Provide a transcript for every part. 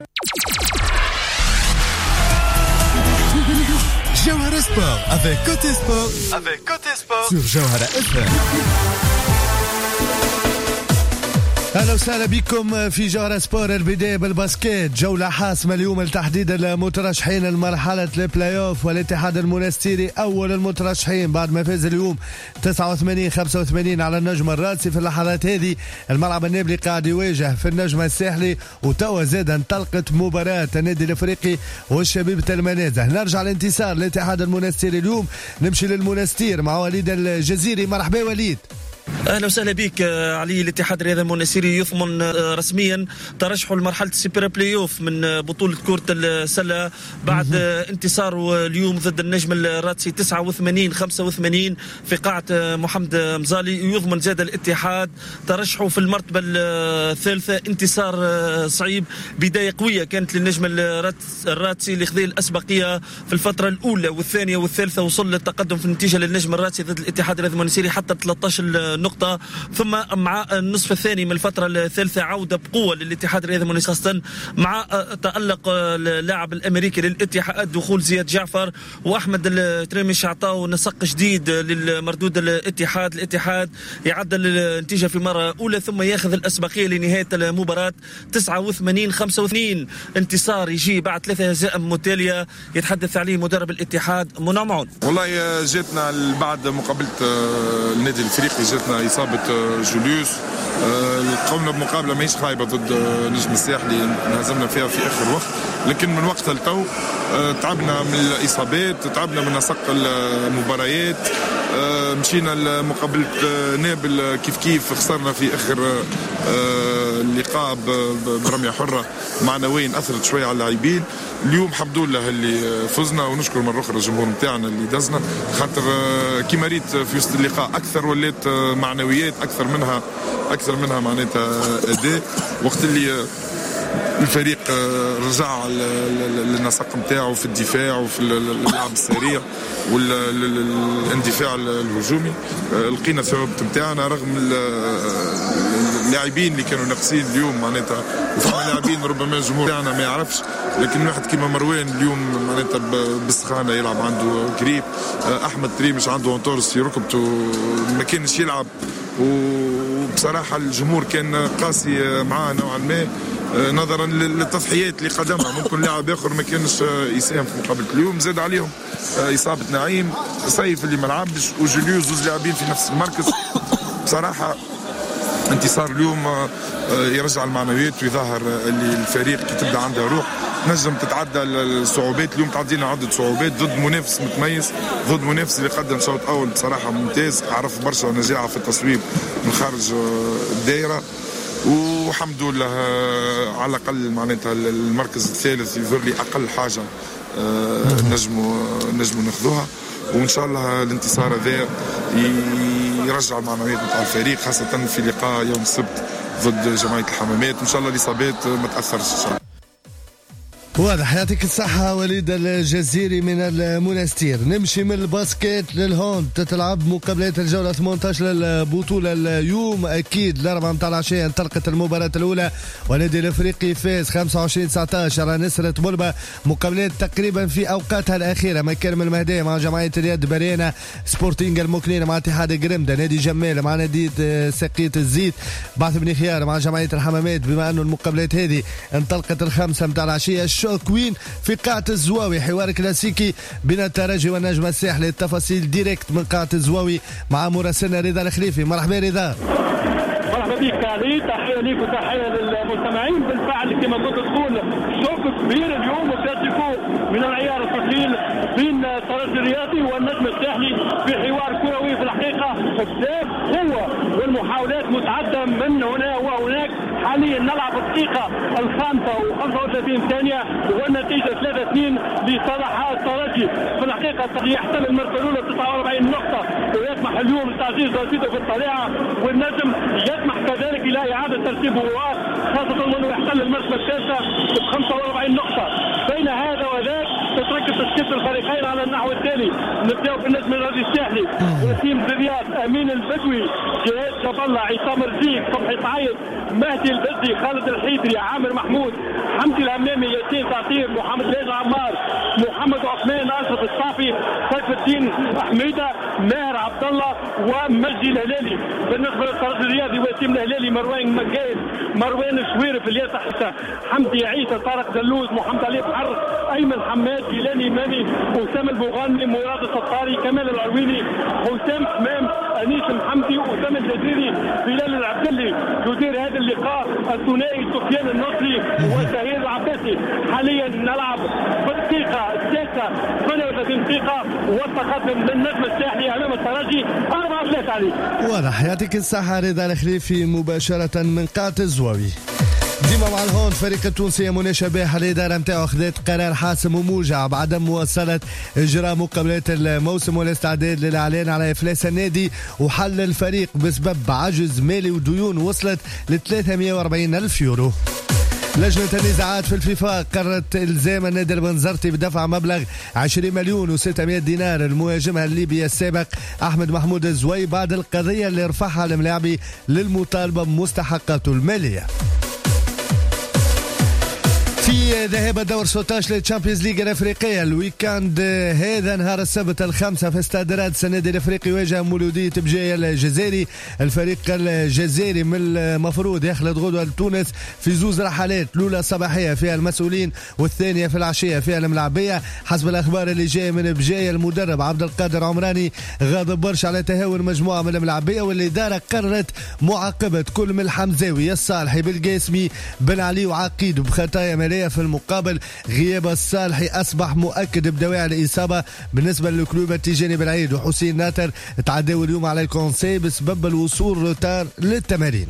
Jawhara Sport avec Côté Sport sur Jawhara FM. أهلا وسهلا بكم في جوهرة سبور. البداية بالباسكيت، جولة حاسمة اليوم لتحديد المترشحين لمرحلة البلاي اوف، والاتحاد المنستيري أول المترشحين بعد ما فاز اليوم 89-85 على النجم الراسي. في اللحظات هذه الملعب النابلي قاعد يواجه في النجم الساحلي، وتوا زاد انطلقت مباراة النادي الأفريقي والشبيبة المنازه. نرجع لانتصار الاتحاد المنستيري اليوم، نمشي للمنستير مع وليد الجزيري. مرحبا وليد. اهلا وسهلا بك علي. الاتحاد الرياضي المنستيري يضمن رسميا ترشحه لمرحله السوبر بلاي اوف من بطوله كره السله بعد انتصاره اليوم ضد النجم الراتسي 89-85 في قاعه محمد مزالي. يضمن زاد الاتحاد ترشحه في المرتبه الثالثه. انتصار صعيب، بدايه قويه كانت للنجم الراتسي اللي خذ الاسبقيه في الفتره الاولى والثانيه والثالثه، وصل للتقدم في النتيجه للنجم الراتسي ضد الاتحاد الرياضي المنستيري حتى 13 نقطة. ثم مع النصف الثاني من الفترة الثالثة عودة بقوة للاتحاد الرياضي المنستيري، خاصة مع تألق اللاعب الأمريكي للاتحاد دخول زياد جعفر وأحمد التريمش أعطاه نسق جديد للمردود الاتحاد يعدل النتيجة في مرة أولى ثم ياخذ الأسبقية لنهاية المباراة 89-85. انتصار يجي بعد 3 هزائم متتالية يتحدث عليه مدرب الاتحاد منى معون. والله جاتنا بعد مقابلة النادي الافريقي جاتنا اصابه جوليوس، قمنا بمقابله ماهيش خايبه ضد نجم الساحلي انهزمنا فيها في اخر وقت، لكن من وقت لتو تعبنا من الاصابات، تعبنا من نسق المباريات. مشينا لمقابله نابل كيف خسرنا في اخر اللقاء برميه حره معنويا اثرت شويه على اللاعبين. اليوم الحمد لله اللي فزنا، ونشكر مره اخرى الجمهور نتاعنا اللي دزنا، خاطر كيما ريت في وسط اللقاء اكثر ولات معنويات اكثر منها معناتها اداء. وقت اللي الفريق رجع للنسق نتاعو في الدفاع وفي اللعب السريع والاندفاع الهجومي، لقينا الثوابت نتاعنا رغم اللاعبين اللي كانوا ناقصين اليوم معناتها. وفما لاعبين ربما الجمهور تاعنا ما يعرفش، لكن واحد كيما مروان اليوم معناتها بالسخانه يلعب عنده قريب، احمد تريمش عنده انطورس في ركبته ما كانش يلعب، وبصراحه الجمهور كان قاسي معاه نوعا ما نظرا للتضحيات اللي قدمها. ممكن لاعب اخر ما كانش يساهم في مقابله اليوم، زاد عليهم اصابه نعيم سيف اللي ما لعبش وجوليوس، زوج لاعبين في نفس المركز. بصراحه انتصار اليوم يرجع المعنويات ويظهر اللي الفريق كي تبدا عنده روح نجم تتعدى الصعوبات. اليوم تعدينا عده صعوبات ضد منافس متميز، ضد منافس اللي قدم شوط اول بصراحه ممتاز، عرف برشا نجاعه في التصويب من خارج الدائره. والحمد لله على الاقل معناتها المركز الثالث يظهر لي اقل حاجه نجموا ناخذوها، وان شاء الله الانتصار هذا يرجع المعنويات نتاع الفريق خاصه في لقاء يوم السبت ضد جمعيه الحمامات. ان شاء الله الاصابات ما تاثرش ان شاء الله. واضح. يعطيك الصحة وليد الجزيري من المنستير. نمشي من الباسكيت للهوند. تتلعب مقابلات الجولة 18 للبطولة اليوم. أكيد الأربعة متاع العشية انطلقت المباراة الأولى والنادي الأفريقي فاز 25-19 على نسرة بولبا. مقابلات تقريبا في أوقاتها الأخيرة. مكارم المهدية مع جمعية اليد برينا، سبورتينج المكنين مع اتحاد قرمدة، نادي جمال مع نادي سقية الزيت، بعث بن خيار مع جمعية الحمامات. بما أنه المقابلات هذه انطلقت 5 متاع العشية. كوين في قاعة الزواوي، حوار كلاسيكي بين الترجي والنجم الساحلي. التفاصيل ديريكت من قاعة الزواوي مع مراسلنا رضا الخليفي. مرحبا رضا. مرحبا بك علي، تحية ليك وتحية للمستمعين. بالفعل كما كنت تقول شوط كبير اليوم وكلاسيكو من العيار الثقيل بين الترجي الرياضي والنجم الساحلي في حوار كروي في الحقيقة بذات قوة والمحاولات متعدة من هنا وهناك. حاليا نلعب الدقيقة 35 ثانية والنتيجة 3-2 لصالح الترجي. في الحقيقة الترجي يحتل المركز الأولى 49 نقطة ويطمح اليوم لتعزيز رصيده في الطليعة، والنجم يطمح كذلك إلى إعادة ترتيب الرواق خاصة أنه يحتل المركز الثالثة ب 45 نقطة. بين هذا وذاك تتركز تشكيلة الفريقين على النحو التالي. نبدأ بالنجم الرياضي الساحلي، وسيم زريات، أمين البدوي، جهاد جاب الله، عصام رزيق، صبحي سعيد، مهدي البز النصري، خالد الحيدري، عامر محمود، حمدي الهمامي، ياسين تعطير، محمد رياض عمار، محمد عثمان، اشرف الصافي، سيف الدين حميده، ماهر عبد الله ومجدي الهلالي. بالنسبه للترجي الرياضي وسيم الهلالي، مروان مكاين، مروان شويرف، الياس حسن، حمدي عيسى، طارق دلوز، محمد علي بحر، ايمن حماد، جيلاني ماني، اسامه البوغاني، مراد السطاري، كمال العرويني، حسام حمام، انيس محمدي، اسامه الجزيري، بلال العبدلي. يدير هذا اللقاء الثنائي سفيان النصري وسهير العباسي. حاليا نلعب في الدقيقه السادسه 38 دقيقه، والتقدم للنجم الساحلي امام الترجي 4-3 عليه. واضح. يعطيك الصحه رضا الخليفي مباشره من قاعه الزواوي. ديما مع الهون فريق التونسي منى شباح الإدارة متاعو خذت قرار حاسم وموجع بعدم مواصلة إجراء مقابلات الموسم والاستعداد للإعلان على إفلاس النادي، وحل الفريق بسبب عجز مالي وديون وصلت ل 340 ألف يورو. لجنة النزاعات في الفيفا قررت إلزام النادي البنزرتي بدفع مبلغ 20 مليون و600 دينار المهاجم الليبي السابق أحمد محمود الزوي بعد القضية اللي رفعها الملاعبي للمطالبة بمستحقاته المالية. في ذهاب الدور 16 للتشامبيونز ليج الافريقيه الويكاند هذا نهار السبت 5 في استاد رادس، النادي الافريقي يواجه مولودية بجاية الجزائري. الفريق الجزائري من المفروض يخلط غدوة لتونس في زوز رحلات، الاولى صباحيه فيها المسؤولين والثانيه في العشيه فيها الملاعبيه. حسب الاخبار اللي جايه من بجاية، المدرب عبد القادر عمراني غاضب برشا على تهاون مجموعه من الملاعبيه، والاداره قررت معاقبه كل من الحمزاوي، الصالحي، بالقاسمي، بن علي وعقيد بخطايا ماليه. في المقابل غياب الصالحي أصبح مؤكد بدواعي الإصابة. بالنسبة للكلوب التيجاني بالعيد وحسين ناتر تعدوا اليوم على الكونسي بسبب الوصول روتار للتمارين.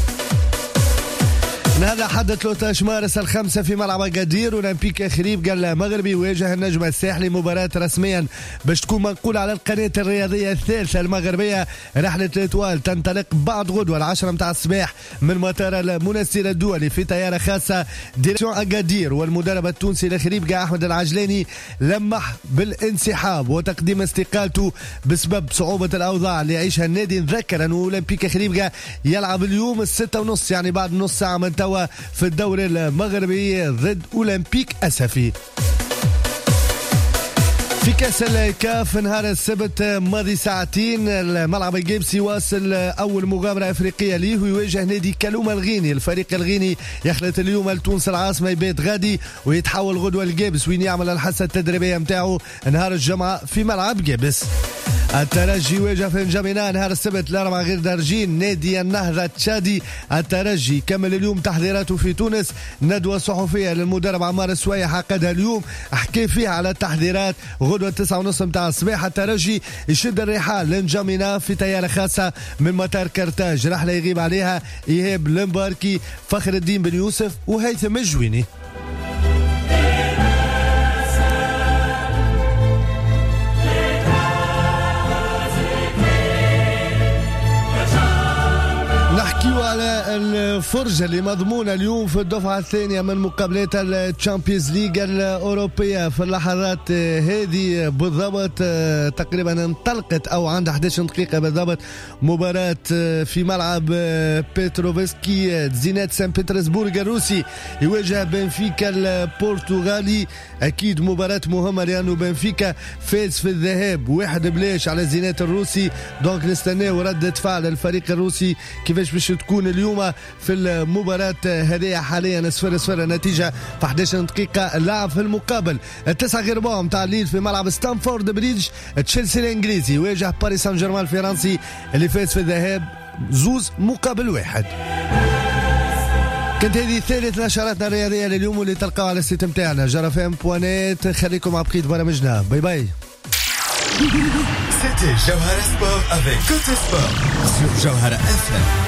هذا حدث 13 مارس 5 في ملعب أكادير، أولمبيك خريب المغربي يواجه النجم الساحلي، مباراة رسميا باش تكون منقولة على القناة الرياضية الثالثة المغربية. رحلة الإتوال تنطلق بعد غدوة 10 متاع الصباح من مطار المنستير الدولي في طيارة خاصة ديريكسيون أكادير. والمدرب التونسي الخريب أحمد العجلاني لمح بالانسحاب وتقديم استقالته بسبب صعوبة الأوضاع اللي يعيشها النادي. نذكر أن أولمبيك خريب يلعب اليوم 6:30 يعني بعد نص ساعة من في الدور المغربي ضد أولمبيك أسفي. في كاس الكاف نهار السبت ماضي ساعتين الملعب الجيبسي واصل أول مغامرة أفريقية ليه ويواجه نادي كالوما الغيني. الفريق الغيني يخلط اليوم لتونس العاصمة، يبيت غادي ويتحول غدوة الجيبس وين يعمل الحصة التدريبية متاعه نهار الجمعة في ملعب جيبس. الترجي يواجه في نجامينا نهار السبت الأربعاء غير دارجين نادي النهضة التشادي. الترجي كمل اليوم تحضيراته في تونس، ندوة صحفية للمدرب عمار السويح عقدها اليوم، حكي فيها على التحضيرات. غدوة 9:30 متاع الصباح الترجي يشد الرحال لنجامينا في طيارة خاصة من مطار كرتاج، رحلة يغيب عليها إيهاب المباركي، فخر الدين بن يوسف وهيثم الجويني. نحكيو على الفرجة اللي مضمونة اليوم في الدفعة الثانية من مقابلات الشامبيونز ليج الأوروبية. في اللحظات هذه بالضبط تقريبا انطلقت أو عند 11 دقيقة بالضبط مباراة في ملعب بيتروفسكي. زينات سان بطرسبورغ الروسي يواجه بنفيكا البرتغالي، أكيد مباراة مهمة لأنه بنفيكا فاز في الذهاب 1-0 على زينات الروسي، دونك نستناو ردة فعل الفريق الروسي كيفاش باش تكون اليوم في المباراة هذه. حاليا 0-0 النتيجة في 11 دقيقة اللعب. في المقابل 9 غير ربع متاع الليل في ملعب ستانفورد بريدج تشيلسي الانجليزي يواجه باريس سان جيرمان الفرنسي اللي فاز في الذهاب 2-1. كانت هذه ثالث نشراتنا الرياضية لليوم واللي تلقاو على السيت متاعنا جرفم.net. خليكم مع بقية برامجنا، باي باي. C'était Jawhara Sport avec Côté Sport sur Jawhara FM.